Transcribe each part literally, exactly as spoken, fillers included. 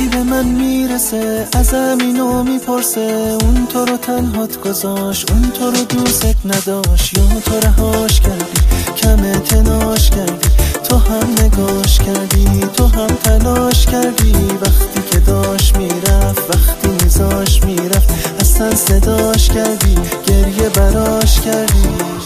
وقتی به من میرسه ازم اینو میپرسه اون تو رو تنهات گذاشت، اون تو رو دوست نداشت، یا تو رهاش کردی کم تناش کردی، تو هم نگاش کردی، تو هم تلاش کردی، وقتی که داشت میرفت، وقتی میذاش میرفت اصلا صداش کردی، گریه براش کردی.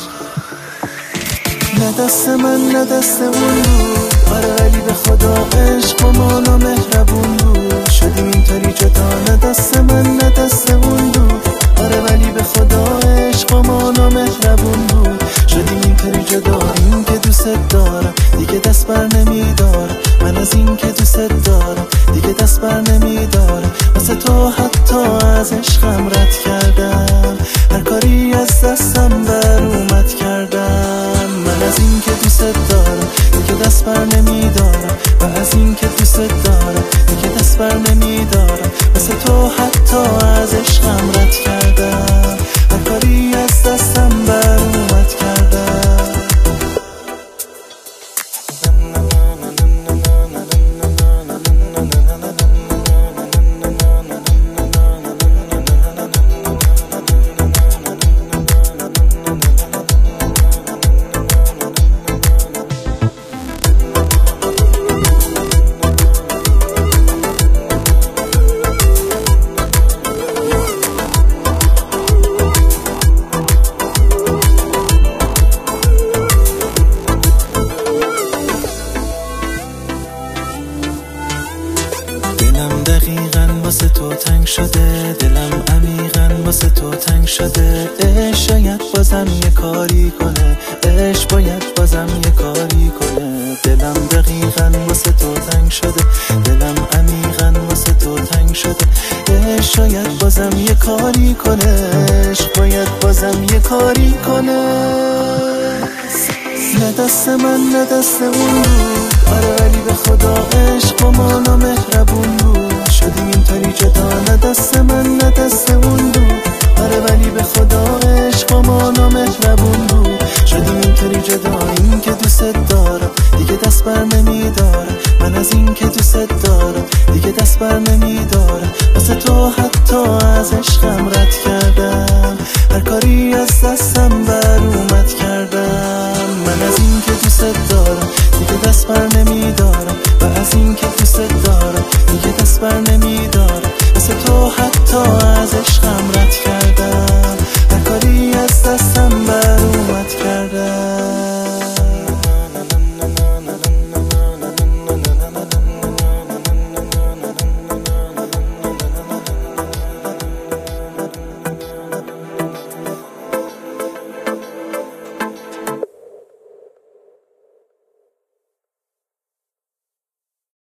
نه دست من نه دست اون بود، آره ولی به خدا عشق و مانا مهربون بود، شدیم اینطوری جدا. نه دست من نه دست اون بود، آره ولی به خدا عشق و مانا مهربون بود، شدیم اینطوری جدا. این که دوست دارم دیگه دست بر نمیدارم، من از این که دوست دارم دیگه دست بر نمیدارم، واسه تو حتی از عشقم رد کردم، هر کاری از دستم بر اومد کردم. من از این که دوست دارم دیگه دست بر نمیدارم، و از این که دوست دارم دیگه دست بر نمیدارم، واسه تو حتی از عشقم رد کردم، هر کاری از دستم بر اومد کردم. دلم دقیقاً واسه تو تنگ شده، دلم عمیقاً واسه تو تنگ شده، عشق شاید بازم یه کاری کنه، عشق باید بازم یه کاری کنه. دلم دقیقاً واسه تو تنگ شده، دلم عمیقاً واسه تو تنگ شده، عشق شاید بازم یه کاری کنه، عشق باید بازم یه کاری کنه. نه دست من نه دست اون بود، آره ولی به خدا عشق و مانا مهربون بود، شدیم اینطوری جدا. نه دست من نه دست اون بود،